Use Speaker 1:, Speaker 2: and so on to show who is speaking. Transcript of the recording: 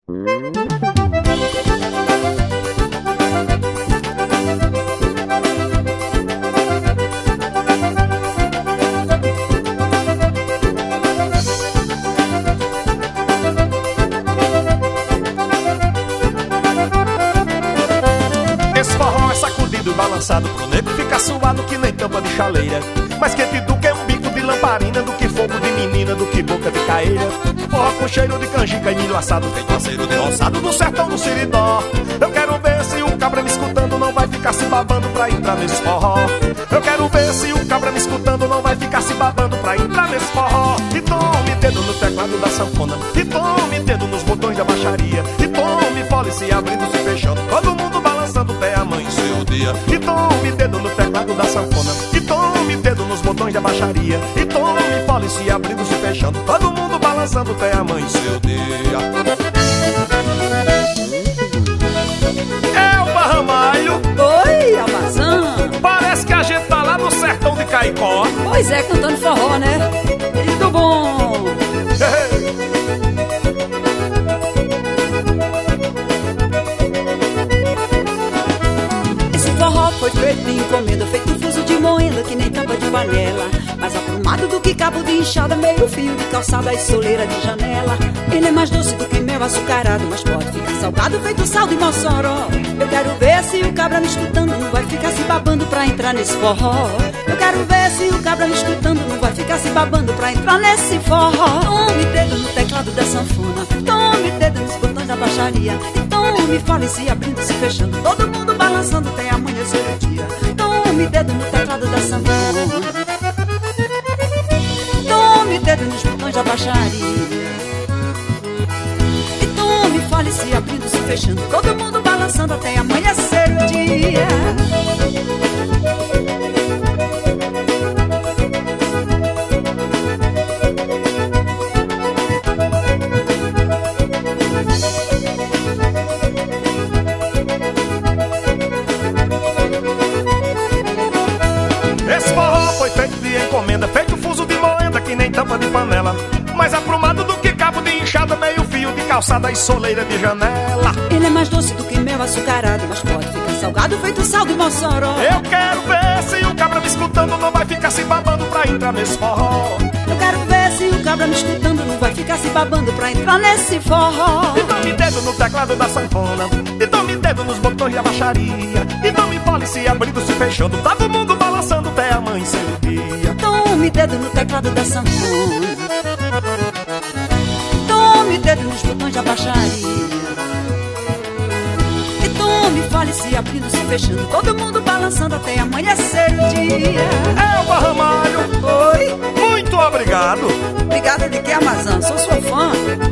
Speaker 1: Esse forró é sacudido, balançado pro nego fica suado que nem tampa de chaleira. Mais quente do que um bico de lamparina, do que fogo de menina, do que boca de caeira. Forró com cheiro de canjica e milho assado, feito aceiro de roçado do sertão do Siridó. Eu quero ver se o cabra me escutando não vai ficar se babando pra entrar nesse forró. Eu quero ver se o cabra me escutando não vai ficar se babando pra entrar nesse forró. E tome dedo no teclado da sanfona, e tome dedo nos botões da baixaria, e tome fole se abrindo, se fechando, todo mundo balançando até amanhecer o dia. E tome dedo no teclado da sanfona, e tome dedo nos botões da baixaria, e tome fole se abrindo, se fechando, todo mundo balançando até amanhecer o dia. É o Barramalho.
Speaker 2: Oi, Almazã.
Speaker 1: Parece que a gente tá lá no sertão de Caicó.
Speaker 2: Pois é, cantando forró, né? Muito bom. Esse forró foi feito de encomenda, feito um fuso de moenda que nem tampa de panela, mais aprumado do que cabo de enxada, meio fio de calçada e soleira de janela. Ele é mais doce do que mel açucarado, mas pode ficar salgado feito sal de Mossoró. Eu quero ver se o cabra me escutando não vai ficar se babando pra entrar nesse forró. Eu quero ver se o cabra me escutando não vai ficar se babando pra entrar nesse forró. Tome dedo no teclado da sanfona, tome dedo nos botões da baixaria, e tome fole se abrindo, se fechando, todo mundo balançando até amanhecer o dia. Tome dedo no teclado da sanfona, tome dedo nos botões da baixaria, e tome fole se abrindo, se fechando, todo mundo balançando até amanhecer o dia.
Speaker 1: Esse forró foi feito de encomenda, feito fuso de moenda que nem tampa de panela, mais aprumado do que cabo de enxada, meio fio de calçada e soleira de janela.
Speaker 2: Ele é mais doce do que mel açucarado, mas pode ficar salgado feito sal de Mossoró.
Speaker 1: Eu quero ver se o cabra me escutando não vai ficar se babando pra entrar nesse forró.
Speaker 2: Eu quero ver se o cabra me escutando não vai ficar se babando pra entrar nesse forró.
Speaker 1: E tome dedo no teclado da sanfona, e tome dedo nos botões da baixaria, e tome fole se abrindo, se fechando, todo mundo balançando até amanhecer o dia.
Speaker 2: Tome dedo no teclado da sanfona, tome dedo nos botões da baixaria, e tome fole se abrindo, se fechando, todo mundo balançando até amanhecer o dia.
Speaker 1: É o Barramalho.
Speaker 2: Oi,
Speaker 1: Muito obrigado.
Speaker 2: obrigada de que, Amazã? Sou sua fã.